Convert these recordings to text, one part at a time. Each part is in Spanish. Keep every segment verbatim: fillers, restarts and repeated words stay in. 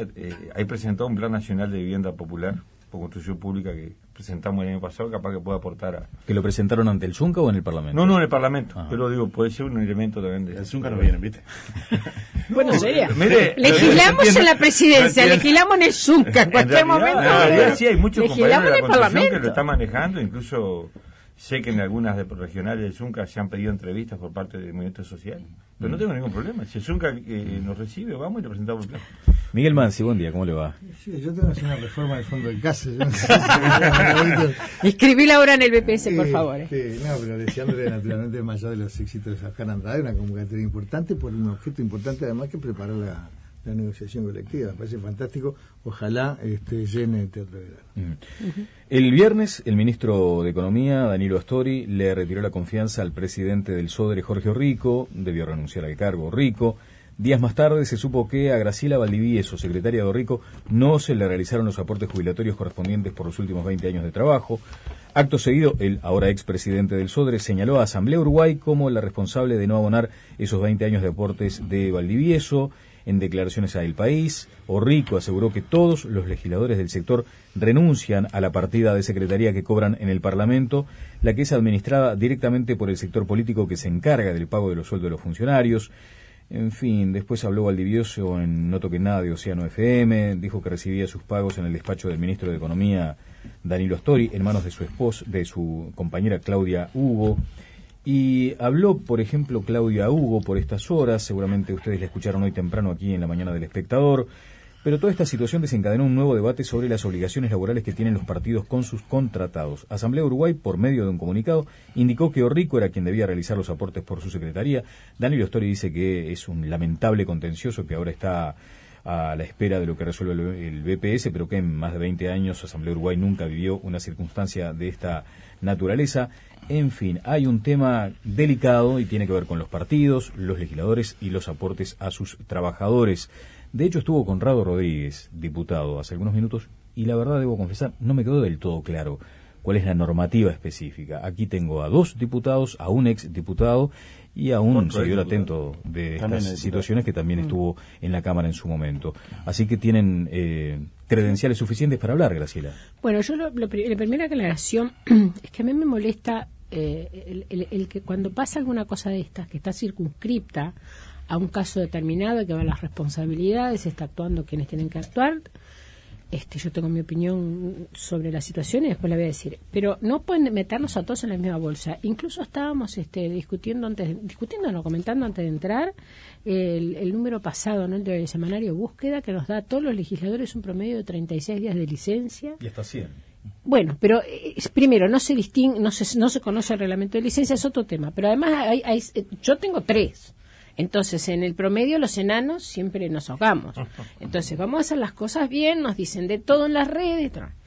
eh, hay presentado un Plan Nacional de Vivienda Popular por Construcción Pública que presentamos el año pasado, capaz que pueda aportar a... ¿Que lo presentaron ante el Zunca o en el Parlamento? No, no, en el Parlamento, Ajá. pero digo, puede ser un elemento también de... El Zunca no viene, ¿viste? Bueno, sería. Mire, legislamos entiendo, en la presidencia, entiendo. legislamos en el Zunca, en cualquier En realidad, momento. en realidad sí, hay muchos compañeros legislamos de en la el Constitución que Parlamento. lo están manejando, incluso sé que en algunas de regionales del Zunca se han pedido entrevistas por parte del movimiento social, pero no tengo ningún problema. Si el Zunca eh, nos recibe, vamos y le presentamos el plan. Miguel Mansi, buen día, ¿cómo le va? Sí, yo tengo que hacer una reforma del fondo de casa. Yo no sé si Escribíla ahora en el B P S, por favor. Eh. Sí, no, pero deseándole naturalmente, más allá de los éxitos de Oscar Andrade, una convocatoria importante por un objeto importante, además que preparar la, la negociación colectiva. Me parece fantástico. Ojalá este, llene el Teatro de Verano. Mm. Uh-huh. El viernes, el ministro de Economía, Danilo Astori, le retiró la confianza al presidente del Sodre, Jorge Rico. Debió renunciar al cargo Rico. Días más tarde se supo que a Graciela Valdivieso, secretaria de Orrico, no se le realizaron los aportes jubilatorios correspondientes por los últimos veinte años de trabajo. Acto seguido, el ahora expresidente del Sodre señaló a Asamblea Uruguay como la responsable de no abonar esos veinte años de aportes de Valdivieso. En declaraciones a El País, Orrico aseguró que todos los legisladores del sector renuncian a la partida de secretaría que cobran en el Parlamento, la que es administrada directamente por el sector político que se encarga del pago de los sueldos de los funcionarios. En fin, después habló Valdivieso en No Toque Nada de Océano F M, dijo que recibía sus pagos en el despacho del ministro de Economía, Danilo Astori, en manos de su esposa, de su compañera Claudia Hugo. Y habló, por ejemplo, Claudia Hugo por estas horas, seguramente ustedes la escucharon hoy temprano aquí en la mañana del Espectador, pero toda esta situación desencadenó un nuevo debate sobre las obligaciones laborales que tienen los partidos con sus contratados. Asamblea Uruguay, por medio de un comunicado, indicó que Orrico era quien debía realizar los aportes por su secretaría. Danilo Astori dice que es un lamentable contencioso que ahora está a la espera de lo que resuelve el B P S, pero que en más de veinte años Asamblea Uruguay nunca vivió una circunstancia de esta naturaleza. En fin, hay un tema delicado y tiene que ver con los partidos, los legisladores y los aportes a sus trabajadores. De hecho, estuvo Conrado Rodríguez, diputado, hace algunos minutos, y la verdad, debo confesar, no me quedó del todo claro cuál es la normativa específica. Aquí tengo a dos diputados, a un ex diputado y a un Otro seguidor diputado. atento de También estas es situaciones que también estuvo en la Cámara en su momento. Así que tienen eh, credenciales suficientes para hablar, Graciela. Bueno, yo lo, lo, la primera aclaración es que a mí me molesta eh, el, el, el que cuando pasa alguna cosa de estas, que está circunscripta a un caso determinado, que van las responsabilidades, está actuando quienes tienen que actuar. Este, yo tengo mi opinión sobre la situación y después la voy a decir. Pero no pueden meternos a todos en la misma bolsa. Incluso estábamos este, discutiendo antes, discutiendo, no, comentando antes de entrar el, el número pasado, ¿no? El semanario Búsqueda, que nos da a todos los legisladores un promedio de treinta y seis días de licencia. Y hasta cien. Bueno, pero eh, primero, no se distingue, no se, no se conoce el reglamento de licencia, es otro tema. Pero además, hay, hay, yo tengo tres. Entonces, en el promedio, los enanos siempre nos ahogamos. Entonces, vamos a hacer las cosas bien, nos dicen de todo en las redes.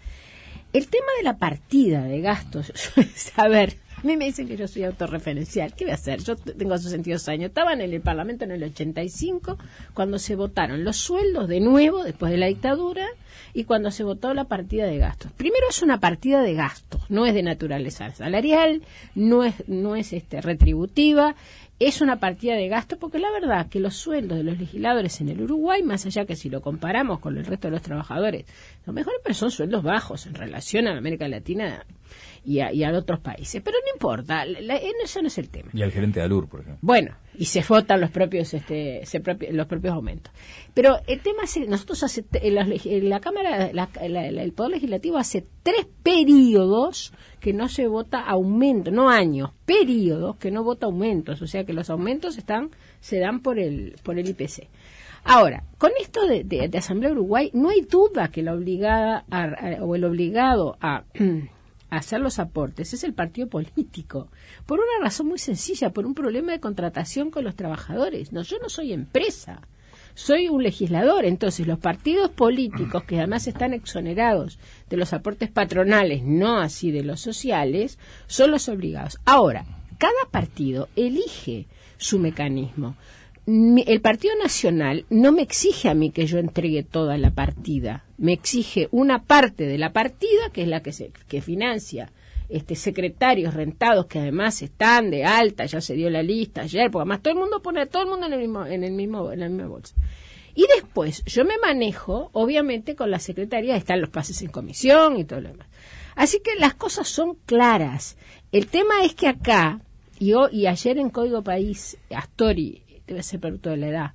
El tema de la partida de gastos, a ver, a mí me dicen que yo soy autorreferencial. ¿Qué voy a hacer? Yo tengo sesenta y dos años. Estaba en el Parlamento en el ochenta y cinco, cuando se votaron los sueldos de nuevo, después de la dictadura, y cuando se votó la partida de gastos. Primero es una partida de gastos, no es de naturaleza salarial, no es, no es este, retributiva. Es una partida de gasto porque la verdad que los sueldos de los legisladores en el Uruguay, más allá que si lo comparamos con el resto de los trabajadores, los mejores, pero son sueldos bajos en relación a la América Latina y a, y a otros países. Pero no importa, la, eso no es el tema. Y al gerente de Alur, por ejemplo. Bueno, y se votan los propios este se propi, los propios aumentos. Pero el tema es, nosotros hace, en la, en la Cámara, la, la, la, el Poder Legislativo hace tres periodos que no se vota aumento, no años, periodos que no vota aumentos, o sea que los aumentos están se dan por el por el I P C. Ahora, con esto de, de, de Asamblea Uruguay, no hay duda que la obligada a, a, o el obligado a, a hacer los aportes es el partido político, por una razón muy sencilla, por un problema de contratación con los trabajadores. No, yo no soy empresa. Soy un legislador, entonces los partidos políticos, que además están exonerados de los aportes patronales, no así de los sociales, son los obligados. Ahora, cada partido elige su mecanismo. El Partido Nacional no me exige a mí que yo entregue toda la partida, me exige una parte de la partida, que es la que se que financia este secretarios rentados que además están de alta, ya se dio la lista ayer, porque además todo el mundo pone todo el mundo en el mismo en el mismo en la misma bolsa. Y después yo me manejo, obviamente, con la secretaría, están los pases en comisión y todo lo demás. Así que las cosas son claras. El tema es que acá, y, hoy, y ayer en Código País, Astori, debe ser producto de la edad,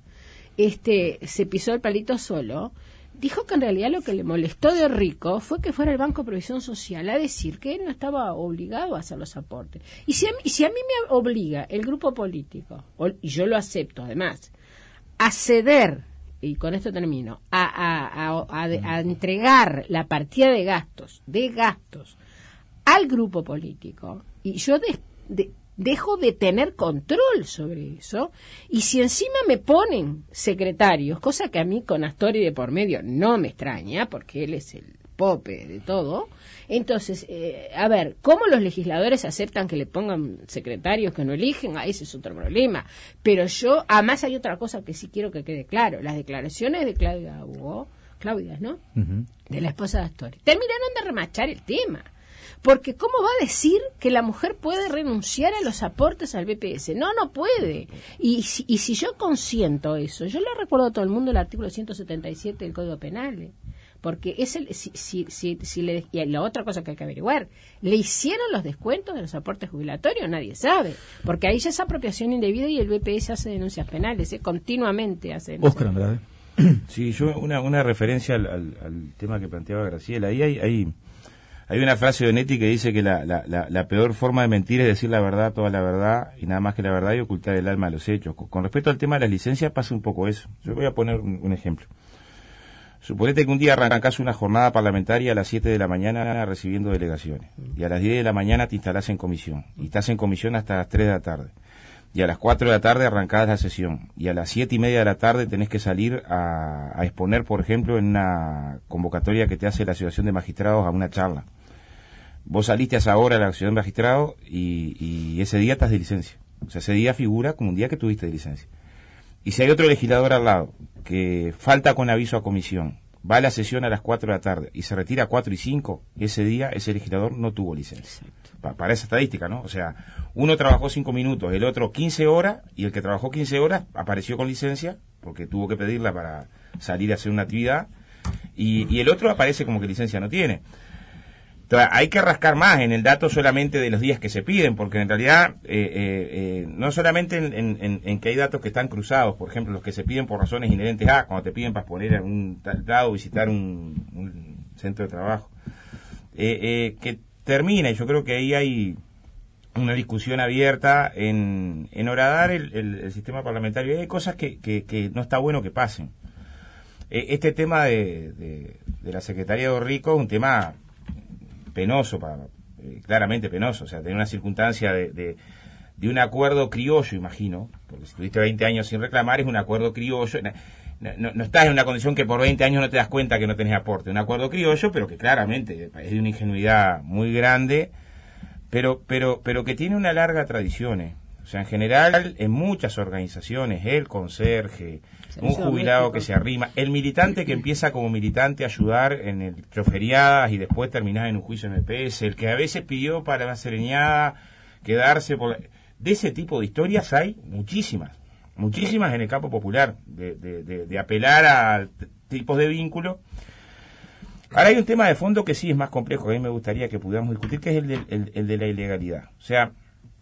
este, se pisó el palito solo, dijo que en realidad lo que le molestó de Rico fue que fuera el Banco de Previsión Social a decir que él no estaba obligado a hacer los aportes. Y si a mí, si a mí me obliga el grupo político, y yo lo acepto además, a ceder, y con esto termino, a, a, a, a, a entregar la partida de gastos, de gastos, al grupo político, y yo de, de, dejo de tener control sobre eso, y si encima me ponen secretarios, cosa que a mí con Astori de por medio no me extraña, porque él es el pope de todo, entonces, eh, a ver, ¿cómo los legisladores aceptan que le pongan secretarios que no eligen? Ah, ese es otro problema. Pero yo, además hay otra cosa que sí quiero que quede claro, las declaraciones de Claudia Hugo, Claudia, ¿no? Uh-huh. De la esposa de Astori, terminaron de remachar el tema. Porque ¿cómo va a decir que la mujer puede renunciar a los aportes al B P S? No, no puede. Y si, y si yo consiento eso, yo le recuerdo a todo el mundo el artículo ciento setenta y siete del Código Penal. Porque es el, si, si, si, si le, y la otra cosa que hay que averiguar, ¿le hicieron los descuentos de los aportes jubilatorios? Nadie sabe. Porque ahí ya es apropiación indebida y el B P S hace denuncias penales, ¿eh? Continuamente hace denuncias. Oscar Andrade. Sí, yo una, una referencia al, al, al tema que planteaba Graciela. Ahí hay... hay Hay una frase de Onetti que dice que la, la, la, la peor forma de mentir es decir la verdad, toda la verdad, y nada más que la verdad, y ocultar el alma a los hechos. Con, con respecto al tema de las licencias pasa un poco eso. Yo voy a poner un, un ejemplo. Suponete que un día arrancás una jornada parlamentaria a las siete de la mañana recibiendo delegaciones, y a las diez de la mañana te instalás en comisión, y estás en comisión hasta las tres de la tarde, y a las cuatro de la tarde arrancás la sesión, y a las siete y media de la tarde tenés que salir a, a exponer, por ejemplo, en una convocatoria que te hace la Asociación de Magistrados a una charla. Vos saliste a esa hora a la Asociación de Magistrados y, y ese día estás de licencia. O sea, ese día figura como un día que tuviste de licencia. Y si hay otro legislador al lado que falta con aviso a comisión, va a la sesión a las cuatro de la tarde y se retira a cuatro y cinco, ese día ese legislador no tuvo licencia. Pa, para esa estadística, ¿no? O sea, uno trabajó cinco minutos, el otro quince horas, y el que trabajó quince horas apareció con licencia, porque tuvo que pedirla para salir a hacer una actividad, y, y el otro aparece como que licencia no tiene. Entonces, hay que rascar más en el dato solamente de los días que se piden, porque en realidad eh, eh, eh, no solamente en, en, en que hay datos que están cruzados, por ejemplo, los que se piden por razones inherentes a, cuando te piden para exponer a un tal lado, visitar un, un centro de trabajo, eh, eh, que termina, y yo creo que ahí hay una discusión abierta en, en horadar el, el, el sistema parlamentario. Hay cosas que, que, que no está bueno que pasen. Eh, este tema de, de, de la Secretaría de Rico es un tema penoso, para, eh, claramente penoso, o sea, tener una circunstancia de, de, de un acuerdo criollo, imagino, porque si tuviste veinte años sin reclamar, es un acuerdo criollo, no, no, no estás en una condición que por veinte años no te das cuenta que no tenés aporte, un acuerdo criollo, pero que claramente es de una ingenuidad muy grande, pero, pero, pero que tiene una larga tradición, ¿eh? O sea, en general, en muchas organizaciones, el conserje, un jubilado que se arrima, el militante que empieza como militante a ayudar en el choferiadas y después terminar en un juicio en el P S, el que a veces pidió para la sereñada quedarse por la... De ese tipo de historias hay muchísimas, muchísimas en el campo popular, de, de, de, de apelar a t- tipos de vínculos. Ahora hay un tema de fondo que sí es más complejo, que a mí me gustaría que pudiéramos discutir, que es el de, el, el de la ilegalidad. O sea,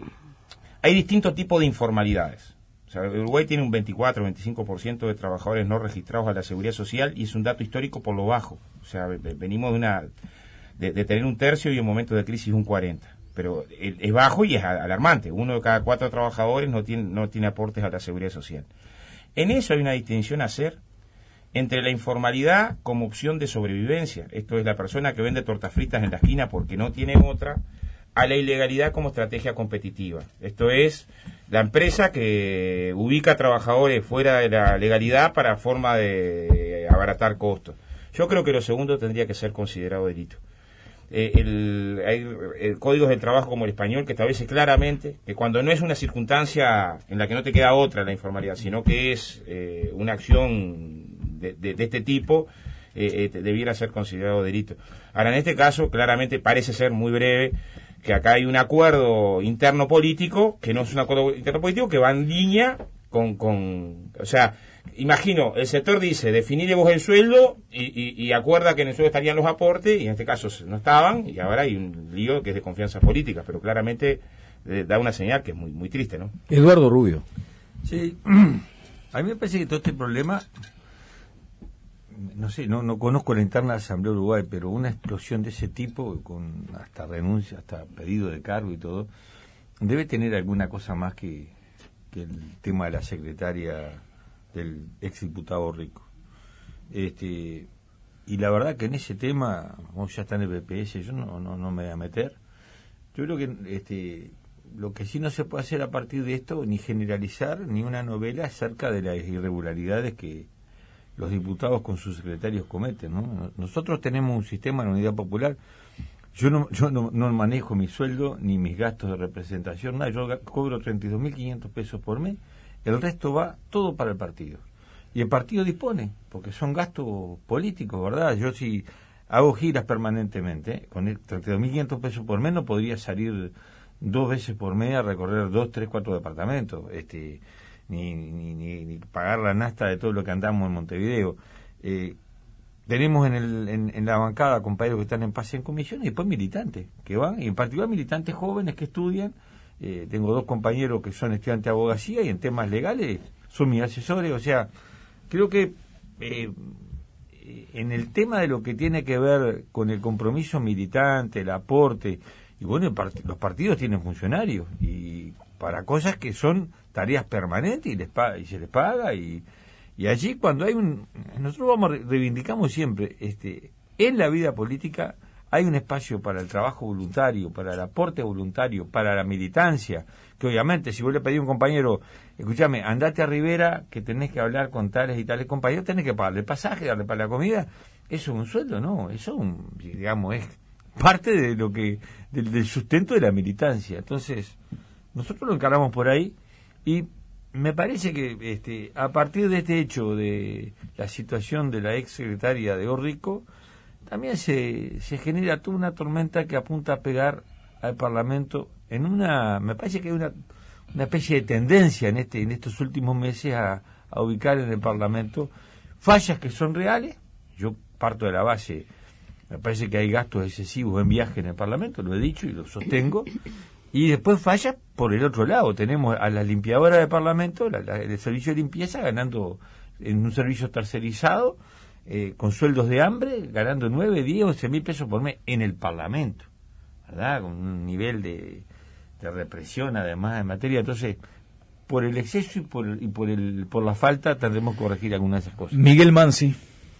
hay distintos tipos de informalidades. O sea, Uruguay tiene un veinticuatro, veinticinco por ciento de trabajadores no registrados a la Seguridad Social, y es un dato histórico por lo bajo. O sea, venimos de una de, de tener un tercio y en momentos de crisis un cuarenta. Pero es bajo y es alarmante. Uno de cada cuatro trabajadores no tiene, no tiene aportes a la Seguridad Social. En eso hay una distinción a hacer entre la informalidad como opción de sobrevivencia. Esto es la persona que vende tortas fritas en la esquina porque no tiene otra, a la ilegalidad como estrategia competitiva. Esto es la empresa que ubica trabajadores fuera de la legalidad para forma de abaratar costos. Yo creo que lo segundo tendría que ser considerado delito. Eh, el, hay el, códigos del trabajo como el español que establece claramente que cuando no es una circunstancia en la que no te queda otra la informalidad, sino que es eh, una acción de, de, de este tipo, eh, eh, debiera ser considerado delito. Ahora, en este caso, claramente parece ser muy breve que acá hay un acuerdo interno político, que no es un acuerdo interno político, que va en línea con, con o sea, imagino, el sector dice, definile vos el sueldo y, y, y acuerda que en el sueldo estarían los aportes, y en este caso no estaban, y ahora hay un lío que es de confianza política, pero claramente eh, da una señal que es muy, muy triste, ¿no? Eduardo Rubio. Sí, a mí me parece que todo este problema, no sé, no, no conozco la interna de la Asamblea Uruguay, pero una explosión de ese tipo, con hasta renuncia, hasta pedido de cargo y todo, debe tener alguna cosa más que, que el tema de la secretaria del ex diputado Rico. Este, y la verdad que en ese tema, como ya está en el B P S, yo no, no, no me voy a meter. Yo creo que este, lo que sí no se puede hacer a partir de esto, ni generalizar, ni una novela acerca de las irregularidades que los diputados con sus secretarios cometen, ¿no? Nosotros tenemos un sistema en la Unidad Popular. Yo no yo no, no manejo mi sueldo ni mis gastos de representación, nada. Yo cobro treinta y dos mil quinientos pesos por mes, el resto va todo para el partido. Y el partido dispone, porque son gastos políticos, ¿verdad? Yo si hago giras permanentemente, ¿eh? Con treinta y dos mil quinientos pesos por mes no podría salir dos veces por mes a recorrer dos, tres, cuatro departamentos, este, ni, ni, ni, ni pagar la nasta de todo lo que andamos en Montevideo. Eh, Tenemos en, el, en, en la bancada compañeros que están en pase en comisión y después militantes que van, y en particular militantes jóvenes que estudian. Eh, tengo dos compañeros que son estudiantes de abogacía y en temas legales son mis asesores. O sea, creo que eh, en el tema de lo que tiene que ver con el compromiso militante, el aporte, y bueno, el part- los partidos tienen funcionarios y para cosas que son tareas permanentes y, les pa- y se les paga y... Y allí cuando hay un... Nosotros vamos reivindicamos siempre, este en la vida política hay un espacio para el trabajo voluntario, para el aporte voluntario, para la militancia, que obviamente si vos le pedís a un compañero, escúchame, andate a Rivera, que tenés que hablar con tales y tales compañeros, tenés que pagarle el pasaje, darle para la comida, eso es un sueldo, no, eso es un, digamos, es parte de lo que, del, del sustento de la militancia. Entonces, nosotros lo encaramos por ahí y me parece que este, a partir de este hecho de la situación de la ex secretaria de Orrico, también se, se genera toda una tormenta que apunta a pegar al Parlamento en una, me parece que hay una, una especie de tendencia en este en estos últimos meses a, a ubicar en el Parlamento fallas que son reales. Yo parto de la base, me parece que hay gastos excesivos en viaje en el Parlamento, lo he dicho y lo sostengo. Y después falla por el otro lado. Tenemos a la limpiadora del Parlamento, la, la, el servicio de limpieza, ganando en un servicio tercerizado, eh, con sueldos de hambre, ganando nueve, diez, once mil pesos por mes en el Parlamento, ¿verdad? Con un nivel de, de represión, además, en materia. Entonces, por el exceso y por, y por, el, por la falta, tendremos que corregir algunas de esas cosas. Miguel Mansi.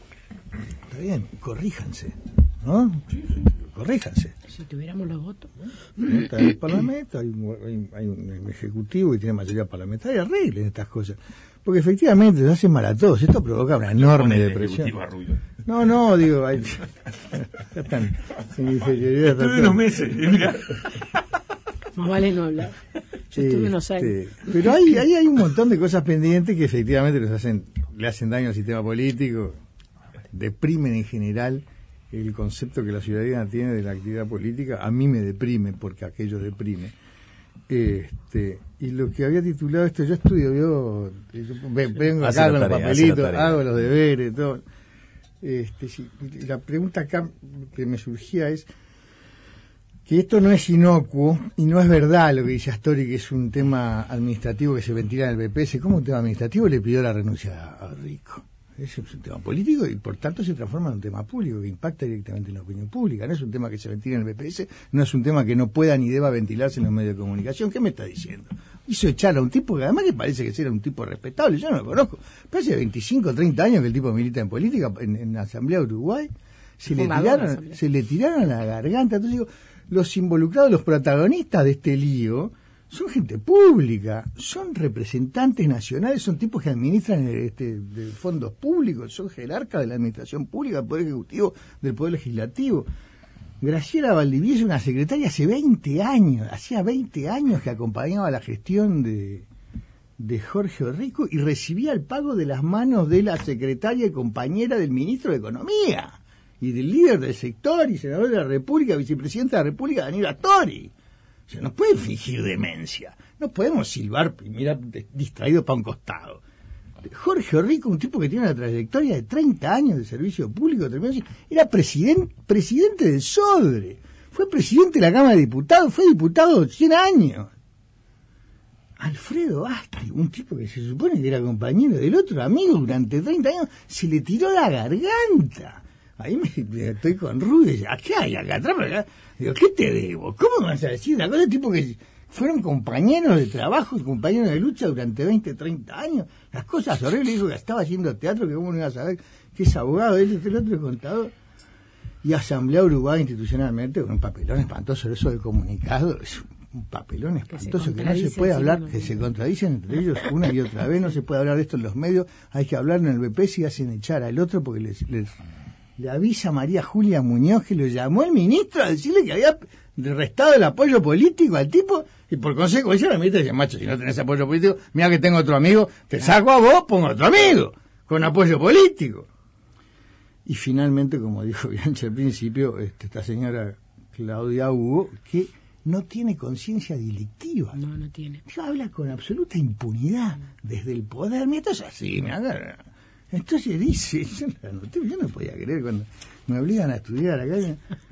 Está bien, corríjanse, ¿no? Sí, sí. Corríjanse. Si tuviéramos los votos. Está en el Parlamento, hay un, hay, hay un ejecutivo que tiene mayoría parlamentaria, arreglen estas cosas. Porque efectivamente se hacen mal a todos. Esto provoca una enorme depresión. No, no, digo, hay, ya están en inferioridad. Estuve unos meses, mira. Más vale no hablar. Yo estuve unos años. Este, pero hay, hay, hay un montón de cosas pendientes que efectivamente les hacen, le hacen daño al sistema político, deprimen en general el concepto que la ciudadanía tiene de la actividad política. A mí me deprime porque aquello deprime. Este, y lo que había titulado esto, yo estudio, yo, yo vengo hace acá con tarea, los papelitos, hago los deberes, todo. Este, sí, la pregunta acá que me surgía es que esto no es inocuo y no es verdad lo que dice Astori, que es un tema administrativo que se ventila en el B P S. ¿Cómo un tema administrativo le pidió la renuncia a Rico? Es un tema político y por tanto se transforma en un tema público que impacta directamente en la opinión pública. No es un tema que se ventila en el B P S, no es un tema que no pueda ni deba ventilarse en los medios de comunicación. ¿Qué me está diciendo? Hizo echar a un tipo que además que parece que era un tipo respetable, yo no lo conozco, pero hace veinticinco o treinta años que el tipo milita en política, en, en la Asamblea de Uruguay, se le, tiraron, se le tiraron a la garganta. Entonces digo, los involucrados, los protagonistas de este lío, son gente pública, son representantes nacionales, son tipos que administran este, de fondos públicos, son jerarcas de la administración pública, del Poder Ejecutivo, del Poder Legislativo. Graciela Valdivieso, una secretaria hace veinte años, hacía veinte años que acompañaba la gestión de, de Jorge Orrico y recibía el pago de las manos de la secretaria y compañera del ministro de Economía y del líder del sector y senador de la República, vicepresidente de la República, Daniel Astori. O sea, no pueden fingir demencia, no podemos silbar y mirar distraído para un costado. Jorge Rico, un tipo que tiene una trayectoria de treinta años de servicio público, era presidente, presidente del Sodre, fue presidente de la Cámara de Diputados, fue diputado cien años. Alfredo Asti, un tipo que se supone que era compañero del otro amigo durante treinta años, se le tiró la garganta. Ahí me, me estoy con Rubio y dice, ¿qué hay acá atrás? Acá? Digo, ¿qué te debo? ¿Cómo me vas a decir una cosa? El tipo que fueron compañeros de trabajo y compañeros de lucha durante veinte, treinta años. Las cosas horribles, dijo que estaba haciendo teatro, que cómo no iba a saber que es abogado, él es el otro es contador. Y Asamblea Uruguay institucionalmente, con un papelón espantoso, eso del comunicado, es un papelón espantoso que no se puede hablar, que se contradicen entre ellos una y otra vez, no se puede hablar de esto en los medios, hay que hablar en el B P S y hacen echar al otro porque les, les le avisa a María Julia Muñoz que lo llamó el ministro a decirle que había restado el apoyo político al tipo y por consecuencia la ministra dice, macho, si no tenés apoyo político, mira que tengo otro amigo, te saco a vos, pongo otro amigo con apoyo político. Y finalmente, como dijo Bianchi al principio, este, esta señora Claudia Hugo, que no tiene conciencia delictiva. No, no tiene. Yo habla con absoluta impunidad desde el poder. Mira, esto es así, me agarra. Entonces dice, yo no, yo no podía creer cuando me obligan a estudiar acá.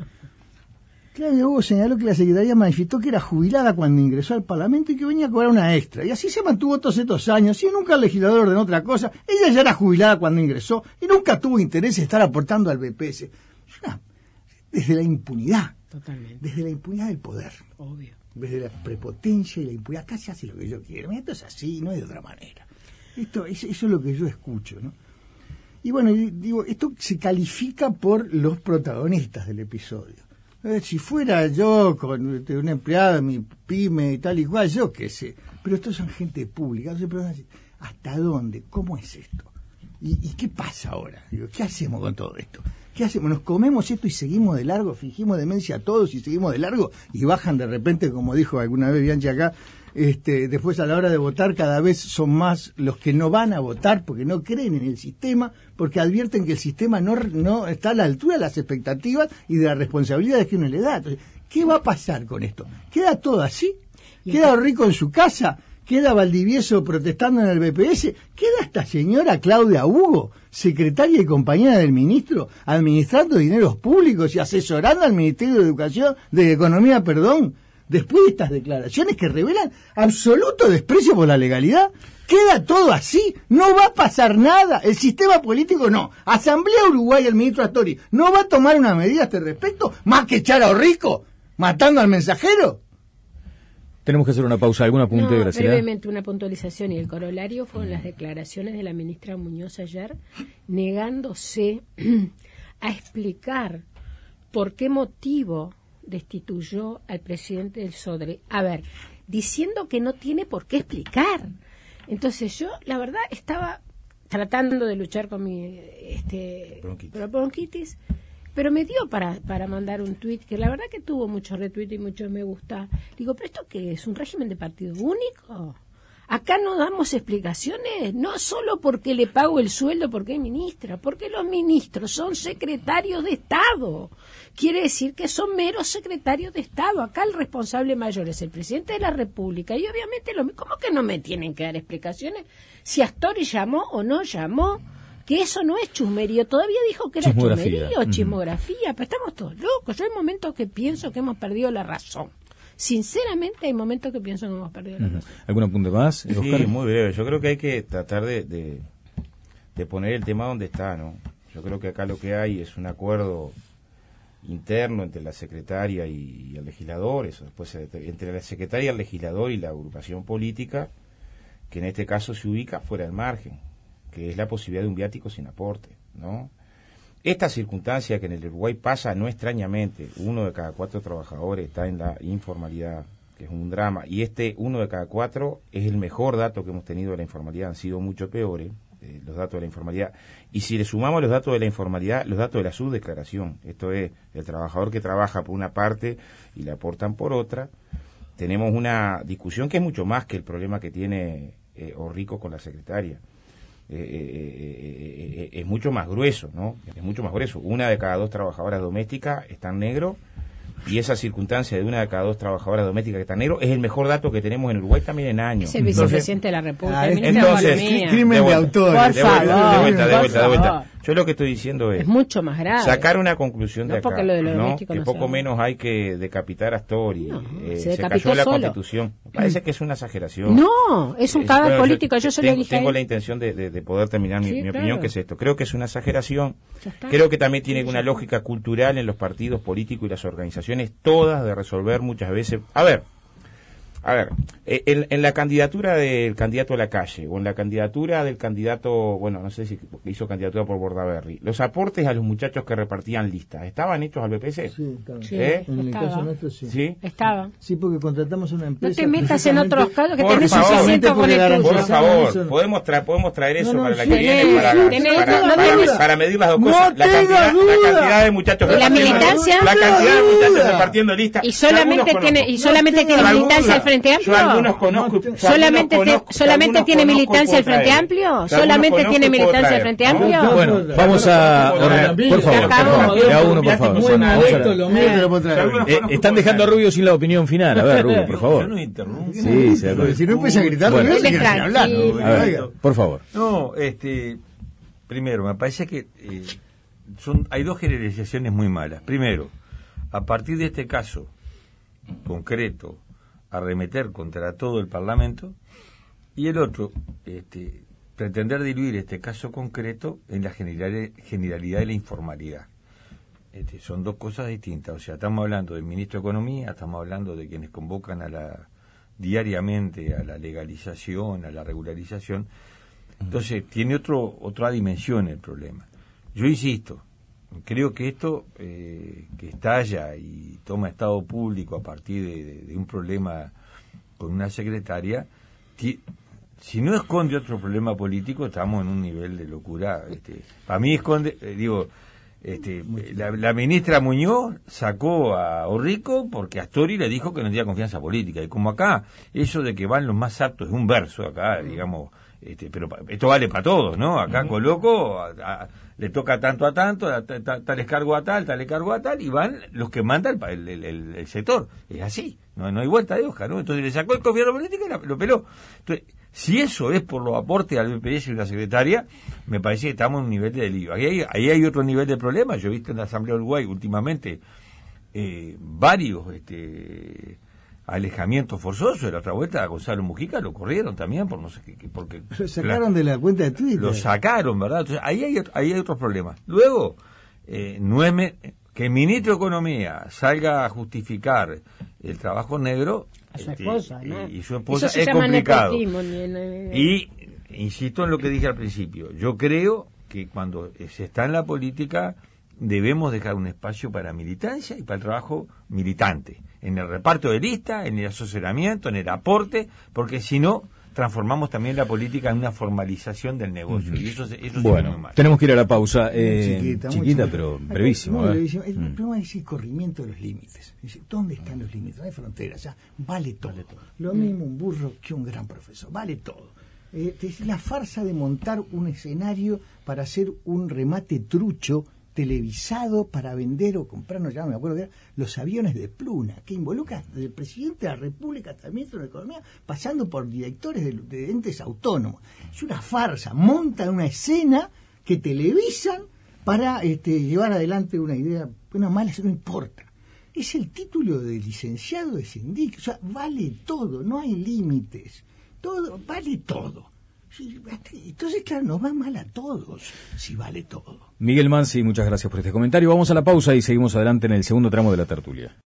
Claudia Hugo señaló que la Secretaría manifestó que era jubilada cuando ingresó al Parlamento y que venía a cobrar una extra. Y así se mantuvo todos estos años. Y nunca el legislador ordenó otra cosa. Ella ya era jubilada cuando ingresó y nunca tuvo interés en estar aportando al B P S. Una, desde la impunidad. Totalmente. Desde la impunidad del poder. Obvio. Desde la prepotencia y la impunidad. Casi hace lo que yo quiero. Esto es así, no hay de otra manera. Esto, eso, eso es lo que yo escucho, ¿no? Y bueno, digo, esto se califica por los protagonistas del episodio. Eh, si fuera yo con un empleado de mi pyme y tal y cual, yo qué sé. Pero estos son gente pública. Entonces, pero, ¿hasta dónde? ¿Cómo es esto? ¿Y, y qué pasa ahora? Digo, ¿qué hacemos con todo esto? ¿Qué hacemos? ¿Nos comemos esto y seguimos de largo? ¿Fingimos demencia a todos y seguimos de largo? Y bajan de repente, como dijo alguna vez Bianchi acá, este, después a la hora de votar cada vez son más los que no van a votar porque no creen en el sistema, porque advierten que el sistema no, no está a la altura de las expectativas y de las responsabilidades que uno le da. Entonces, ¿qué va a pasar con esto? ¿Queda todo así? ¿Queda Rico en su casa? ¿Queda Valdivieso protestando en el B P S? ¿Queda esta señora Claudia Hugo, secretaria y compañera del ministro, administrando dineros públicos y asesorando al Ministerio de Educación, de Economía, perdón, después de estas declaraciones que revelan absoluto desprecio por la legalidad? ¿Queda todo así? ¿No va a pasar nada? ¿El sistema político no? ¿Asamblea Uruguay, el ministro Astori, no va a tomar una medida a este respecto? ¿Más que echar a Rico matando al mensajero? Tenemos que hacer una pausa. ¿Algún apunte, no, Graciela? Brevemente, una puntualización. Y el corolario fueron las declaraciones de la ministra Muñoz ayer, negándose a explicar por qué motivo destituyó al presidente del Sodre. A ver, diciendo que no tiene por qué explicar. Entonces yo, la verdad, estaba tratando de luchar con mi este, bronquitis. bronquitis, pero me dio para, para mandar un tuit que la verdad que tuvo muchos retweets y muchos me gusta. Digo, ¿pero esto qué es? ¿Un régimen de partido único? Acá no damos explicaciones, no solo porque le pago el sueldo porque es ministra, porque los ministros son secretarios de Estado. Quiere decir que son meros secretarios de Estado. Acá el responsable mayor es el presidente de la República y obviamente, lo, ¿cómo que no me tienen que dar explicaciones si Astori llamó o no llamó? Que eso no es chusmerío. Todavía dijo que era chusmerío o chismografía, pero estamos todos locos. Yo hay momentos que pienso que hemos perdido la razón. Sinceramente hay momentos que pienso que hemos perdido la razón. ¿Algún apunte más, Sí, Oscar? muy breve. Yo creo que hay que tratar de, de, de poner el tema donde está, ¿no? Yo creo que acá lo que hay es un acuerdo interno entre la secretaria y, y el legislador, eso después entre la secretaria, el legislador y la agrupación política, que en este caso se ubica fuera del margen, que es la posibilidad de un viático sin aporte, ¿no? Esta circunstancia que en el Uruguay pasa no extrañamente, uno de cada cuatro trabajadores está en la informalidad, que es un drama, y este uno de cada cuatro es el mejor dato que hemos tenido de la informalidad, han sido mucho peores eh, los datos de la informalidad, y si le sumamos los datos de la informalidad, los datos de la subdeclaración, esto es, el trabajador que trabaja por una parte y le aportan por otra, tenemos una discusión que es mucho más que el problema que tiene eh, Orrico con la secretaria. Eh, eh, eh, es mucho más grueso, ¿no? Es mucho más grueso. Una de cada dos trabajadoras domésticas está en negro y esa circunstancia de una de cada dos trabajadoras domésticas que están negros es el mejor dato que tenemos en Uruguay también en años. Es el vicepresidente de la República, Ah, el ministro de entonces, Economía. crimen de autor. Por de vuelta, favor, de vuelta, de por vuelta, de vuelta. favor. Yo lo que estoy diciendo es, Es mucho más grave. sacar una conclusión No de acá, porque lo de lo ¿no? doméstico que no poco sea- menos hay que decapitar a Astori, No, eh, se se, decapitó cayó la solo. Constitución. Parece que es una exageración. No, es un Eh, cadáver bueno, político, yo se lo tengo, dije a tengo él. la intención de, de- de poder terminar mi, Sí, mi claro. opinión, que es esto. Creo que es una exageración. Ya está. Creo que también tiene una lógica cultural en los partidos políticos y las organizaciones, todas de resolver muchas veces. A ver, a ver, eh, en, en la candidatura del candidato a la calle, o en la candidatura del candidato, bueno, no sé si hizo candidatura por Bordaberry, los aportes a los muchachos que repartían listas, ¿estaban hechos al B P C? Sí, está. Sí, ¿Eh? En el estaba. caso nuestro, sí. ¿Sí? Estaba. Sí, porque contratamos una No empresa. te metas en precisamente- otros casos que Por tenés favor. suficiente con el Por Por tuyo. Eso, favor, eso. podemos, tra podemos traer eso No, no, para la sí. que viene Tenés- para, tenés- para, no para- tenés- para medir las dos No cosas. La tenga cantidad, duda. la cantidad de muchachos ¿Y la repartiendo- militancia? La cantidad de No tenga muchachos duda. repartiendo listas. Y Yo solamente algunos tiene conozco. y solamente No tiene tenga militancia Algunos- el Frente Amplio. Yo algunos conozco. No, yo algunos Solamente te- conozco- yo solamente algunos tiene conozco y militancia puedo el Frente traer. Amplio. Yo algunos Solamente conozco tiene y puedo militancia el traer. Frente No, Amplio. no, Bueno, no, vamos a ordenar. Por favor, por acabó. favor, de a uno, por favor. Muy Vamos a- modesto, lo mío te lo puedo traer. Algunos- Eh, están dejando a Rubio sin la opinión final. A ver, Rubio, por Yo no favor. interrumpo. Sí, se Porque si no empieza a gritar, Bueno. no se Él queda es sin hablar. tranquilo. A ver, por favor. No, este, primero, me parece que eh, son, hay dos generalizaciones muy malas. Primero, a partir de este caso concreto, arremeter contra todo el Parlamento, y el otro, este, pretender diluir este caso concreto en la general- generalidad de la informalidad. Este, son dos cosas distintas. O sea, estamos hablando del ministro de Economía, estamos hablando de quienes convocan a la diariamente a la legalización, a la regularización. Entonces, tiene otro otra dimensión el problema. Yo insisto, creo que esto eh, que estalla y toma estado público a partir de, de, de un problema con una secretaria, ti, si no esconde otro problema político, estamos en un nivel de locura. Este, para mí esconde, eh, digo, este, la, la ministra Muñoz sacó a Orrico porque Astori le dijo que no tenía confianza política. Y como acá, eso de que van los más aptos es un verso acá, digamos, este, pero pa, esto vale para todos, ¿no? Acá uh-huh. coloco, a, a, le toca tanto a tanto, a, ta, ta, tal cargo a tal, tal cargo a tal, y van los que mandan el, el, el, el sector. Es así, no, no hay vuelta de hoja, ¿no? Entonces le sacó el gobierno político y la, lo peló. Entonces, si eso es por los aportes al B P S y la secretaria, me parece que estamos en un nivel de delirio. Ahí hay, ahí hay otro nivel de problema. Yo he visto en la Asamblea de Uruguay últimamente eh, varios este, alejamientos forzosos. La otra vuelta a Gonzalo Mujica lo corrieron también por no sé qué, porque lo sacaron la, de la cuenta de Twitter. Lo sacaron, ¿verdad? Entonces ahí hay, ahí hay otros problemas. Luego, eh, no es me, que el ministro de Economía salga a justificar el trabajo negro a su este, esposa, ¿no? y su esposa Eso se es llama complicado. nepotismo. Y insisto en lo que dije al principio. Yo creo que cuando se está en la política debemos dejar un espacio para militancia y para el trabajo militante, en el reparto de lista, en el asesoramiento, en el aporte, porque si no transformamos también la política en una formalización del negocio. Y eso, eso bueno, muy mal. Tenemos que ir a la pausa. Eh, chiquita, chiquita pero brevísimo. Muy ¿eh? brevísimo. El mm. problema es el corrimiento de los límites. Es decir, ¿dónde están los límites? No hay fronteras. Ya vale todo. Vale todo. Lo mismo un burro que un gran profesor. Vale todo. Eh, es la farsa de montar un escenario para hacer un remate trucho televisado para vender o comprar, no, ya no me acuerdo qué era, los aviones de Pluna, que involucra desde el presidente de la República hasta el ministro de Economía, pasando por directores de, de entes autónomos. Es una farsa, montan una escena que televisan para este, llevar adelante una idea, una mala, eso no importa. Es el título de licenciado de Sindic, o sea, vale todo, no hay límites, todo, vale todo. Entonces, claro, nos va mal a todos si vale todo. Miguel Mansi, muchas gracias por este comentario. Vamos a la pausa y seguimos adelante en el segundo tramo de la tertulia.